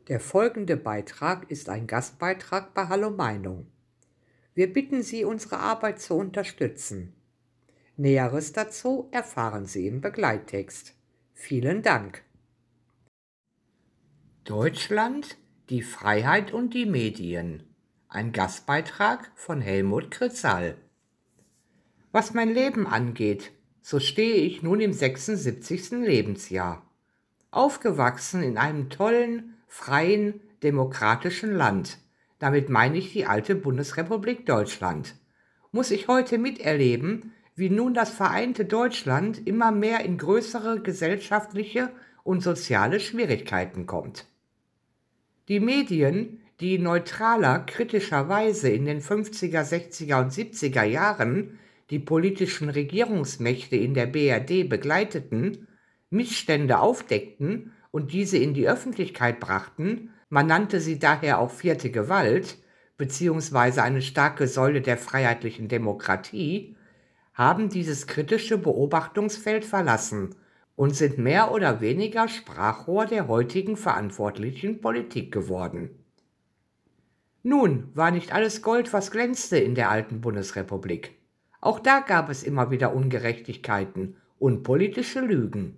Der folgende Beitrag ist ein Gastbeitrag bei Hallo Meinung. Wir bitten Sie, unsere Arbeit zu unterstützen. Näheres dazu erfahren Sie im Begleittext. Vielen Dank. Deutschland, die Freiheit und die Medien. Ein Gastbeitrag von Helmut Kritzal. Was mein Leben angeht, so stehe ich nun im 76. Lebensjahr. Aufgewachsen in einem tollen, freien, demokratischen Land, damit meine ich die alte Bundesrepublik Deutschland, muss ich heute miterleben, wie nun das vereinte Deutschland immer mehr in größere gesellschaftliche und soziale Schwierigkeiten kommt. Die Medien, die neutraler, kritischer Weise in den 50er, 60er und 70er Jahren die politischen Regierungsmächte in der BRD begleiteten, Missstände aufdeckten und diese in die Öffentlichkeit brachten, man nannte sie daher auch vierte Gewalt, beziehungsweise eine starke Säule der freiheitlichen Demokratie, haben dieses kritische Beobachtungsfeld verlassen und sind mehr oder weniger Sprachrohr der heutigen verantwortlichen Politik geworden. Nun war nicht alles Gold, was glänzte in der alten Bundesrepublik. Auch da gab es immer wieder Ungerechtigkeiten und politische Lügen.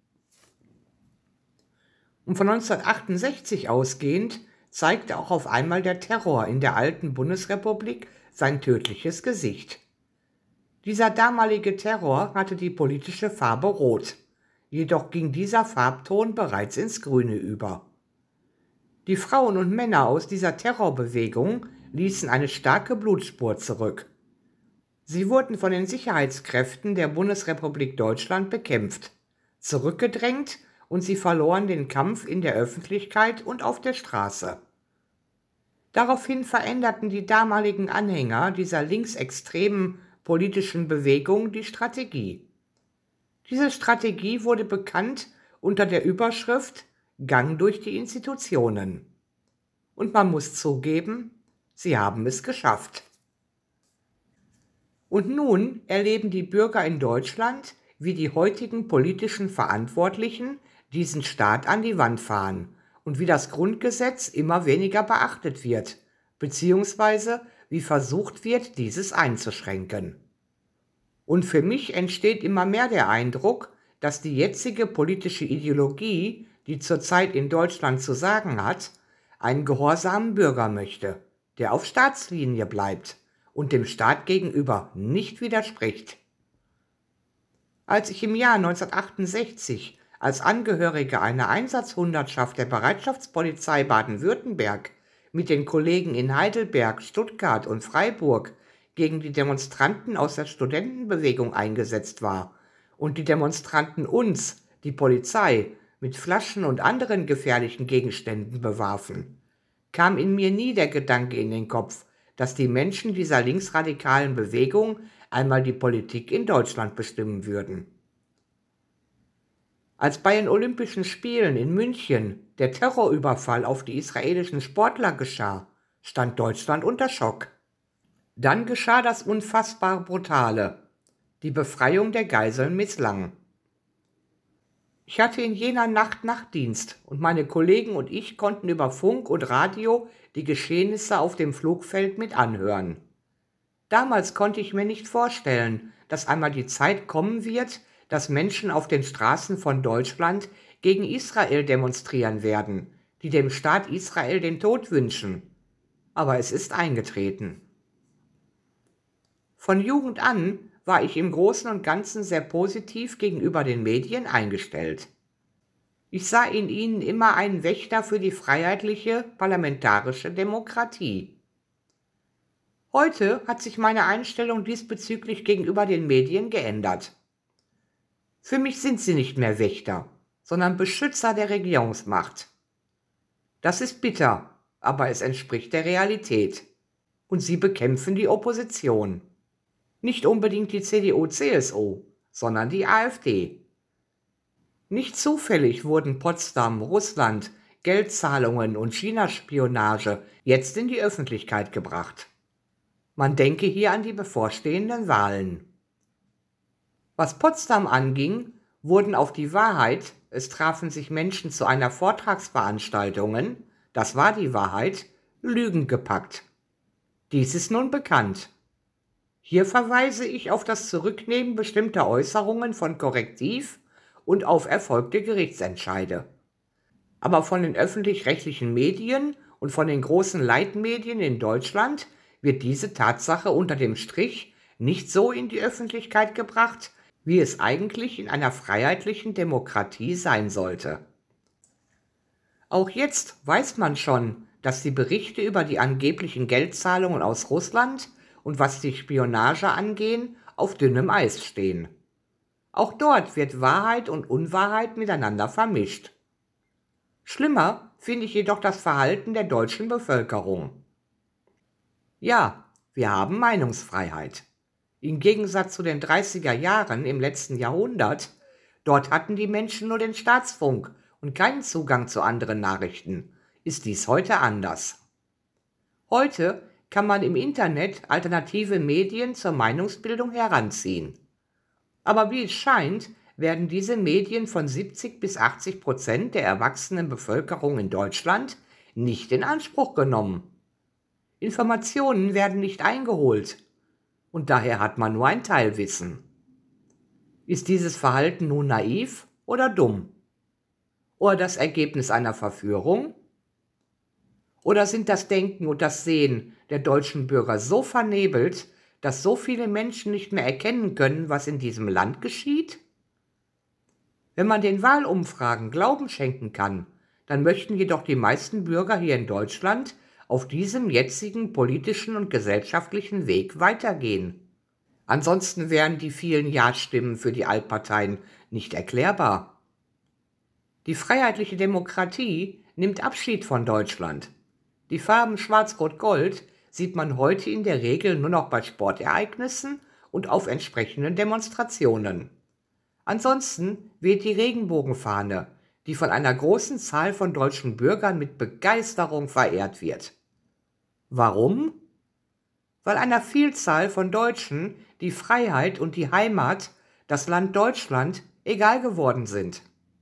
Und von 1968 ausgehend zeigte auch auf einmal der Terror in der alten Bundesrepublik sein tödliches Gesicht. Dieser damalige Terror hatte die politische Farbe Rot, jedoch ging dieser Farbton bereits ins Grüne über. Die Frauen und Männer aus dieser Terrorbewegung ließen eine starke Blutspur zurück. Sie wurden von den Sicherheitskräften der Bundesrepublik Deutschland bekämpft, zurückgedrängt und sie verloren den Kampf in der Öffentlichkeit und auf der Straße. Daraufhin veränderten die damaligen Anhänger dieser linksextremen politischen Bewegung die Strategie. Diese Strategie wurde bekannt unter der Überschrift Gang durch die Institutionen. Und man muss zugeben, sie haben es geschafft. Und nun erleben die Bürger in Deutschland, wie die heutigen politischen Verantwortlichen diesen Staat an die Wand fahren und wie das Grundgesetz immer weniger beachtet wird, beziehungsweise wie versucht wird, dieses einzuschränken. Und für mich entsteht immer mehr der Eindruck, dass die jetzige politische Ideologie, die zurzeit in Deutschland zu sagen hat, einen gehorsamen Bürger möchte, der auf Staatslinie bleibt und dem Staat gegenüber nicht widerspricht. Als ich im Jahr 1968 als Angehöriger einer Einsatzhundertschaft der Bereitschaftspolizei Baden-Württemberg mit den Kollegen in Heidelberg, Stuttgart und Freiburg gegen die Demonstranten aus der Studentenbewegung eingesetzt war und die Demonstranten uns, die Polizei, mit Flaschen und anderen gefährlichen Gegenständen bewarfen, kam in mir nie der Gedanke in den Kopf, dass die Menschen dieser linksradikalen Bewegung einmal die Politik in Deutschland bestimmen würden. Als bei den Olympischen Spielen in München der Terrorüberfall auf die israelischen Sportler geschah, stand Deutschland unter Schock. Dann geschah das unfassbar Brutale. Die Befreiung der Geiseln misslang. Ich hatte in jener Nacht Nachtdienst und meine Kollegen und ich konnten über Funk und Radio die Geschehnisse auf dem Flugfeld mit anhören. Damals konnte ich mir nicht vorstellen, dass einmal die Zeit kommen wird, dass Menschen auf den Straßen von Deutschland gegen Israel demonstrieren werden, die dem Staat Israel den Tod wünschen. Aber es ist eingetreten. Von Jugend an war ich im Großen und Ganzen sehr positiv gegenüber den Medien eingestellt. Ich sah in ihnen immer einen Wächter für die freiheitliche parlamentarische Demokratie. Heute hat sich meine Einstellung diesbezüglich gegenüber den Medien geändert. Für mich sind sie nicht mehr Wächter, sondern Beschützer der Regierungsmacht. Das ist bitter, aber es entspricht der Realität. Und sie bekämpfen die Opposition. Nicht unbedingt die CDU/CSU, sondern die AfD. Nicht zufällig wurden Potsdam, Russland, Geldzahlungen und China-Spionage jetzt in die Öffentlichkeit gebracht. Man denke hier an die bevorstehenden Wahlen. Was Potsdam anging, wurden auf die Wahrheit, es trafen sich Menschen zu einer Vortragsveranstaltung, das war die Wahrheit, Lügen gepackt. Dies ist nun bekannt. Hier verweise ich auf das Zurücknehmen bestimmter Äußerungen von Korrektiv und auf erfolgte Gerichtsentscheide. Aber von den öffentlich-rechtlichen Medien und von den großen Leitmedien in Deutschland wird diese Tatsache unter dem Strich nicht so in die Öffentlichkeit gebracht, wie es eigentlich in einer freiheitlichen Demokratie sein sollte. Auch jetzt weiß man schon, dass die Berichte über die angeblichen Geldzahlungen aus Russland und was die Spionage angehen, auf dünnem Eis stehen. Auch dort wird Wahrheit und Unwahrheit miteinander vermischt. Schlimmer finde ich jedoch das Verhalten der deutschen Bevölkerung. Ja, wir haben Meinungsfreiheit. Im Gegensatz zu den 30er Jahren im letzten Jahrhundert, dort hatten die Menschen nur den Staatsfunk und keinen Zugang zu anderen Nachrichten, ist dies heute anders. Heute kann man im Internet alternative Medien zur Meinungsbildung heranziehen. Aber wie es scheint, werden diese Medien von 70-80% der erwachsenen Bevölkerung in Deutschland nicht in Anspruch genommen. Informationen werden nicht eingeholt und daher hat man nur ein Teilwissen. Ist dieses Verhalten nun naiv oder dumm? Oder das Ergebnis einer Verführung? Oder sind das Denken und das Sehen der deutschen Bürger so vernebelt, dass so viele Menschen nicht mehr erkennen können, was in diesem Land geschieht? Wenn man den Wahlumfragen Glauben schenken kann, dann möchten jedoch die meisten Bürger hier in Deutschland auf diesem jetzigen politischen und gesellschaftlichen Weg weitergehen. Ansonsten wären die vielen Ja-Stimmen für die Altparteien nicht erklärbar. Die freiheitliche Demokratie nimmt Abschied von Deutschland. Die Farben Schwarz-Rot-Gold sieht man heute in der Regel nur noch bei Sportereignissen und auf entsprechenden Demonstrationen. Ansonsten weht die Regenbogenfahne, die von einer großen Zahl von deutschen Bürgern mit Begeisterung verehrt wird. Warum? Weil einer Vielzahl von Deutschen die Freiheit und die Heimat, das Land Deutschland, egal geworden sind.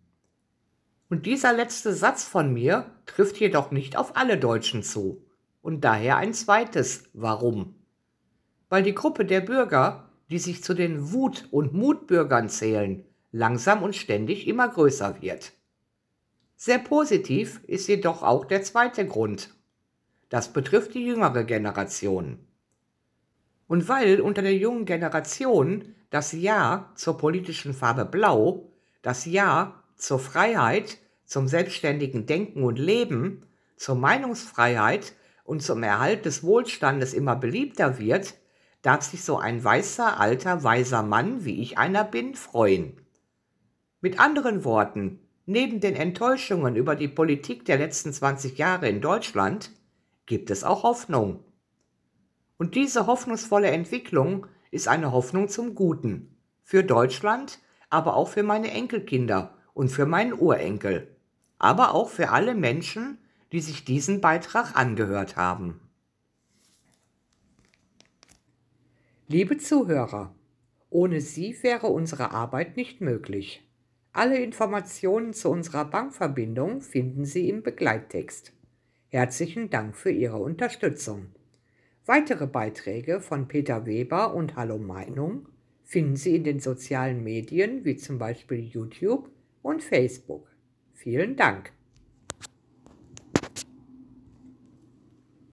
Und dieser letzte Satz von mir trifft jedoch nicht auf alle Deutschen zu. Und daher ein zweites Warum. Weil die Gruppe der Bürger, die sich zu den Wut- und Mutbürgern zählen, langsam und ständig immer größer wird. Sehr positiv ist jedoch auch der zweite Grund. Das betrifft die jüngere Generation. Und weil unter der jungen Generation das Ja zur politischen Farbe Blau, das Ja zur Freiheit, zum selbstständigen Denken und Leben, zur Meinungsfreiheit und zum Erhalt des Wohlstandes immer beliebter wird, darf sich so ein weißer, alter, weiser Mann, wie ich einer bin, freuen. Mit anderen Worten, neben den Enttäuschungen über die Politik der letzten 20 Jahre in Deutschland gibt es auch Hoffnung. Und diese hoffnungsvolle Entwicklung ist eine Hoffnung zum Guten. Für Deutschland, aber auch für meine Enkelkinder und für meinen Urenkel. Aber auch für alle Menschen, die sich diesen Beitrag angehört haben. Liebe Zuhörer, ohne Sie wäre unsere Arbeit nicht möglich. Alle Informationen zu unserer Bankverbindung finden Sie im Begleittext. Herzlichen Dank für Ihre Unterstützung. Weitere Beiträge von Peter Weber und Hallo Meinung finden Sie in den sozialen Medien wie zum Beispiel YouTube und Facebook. Vielen Dank.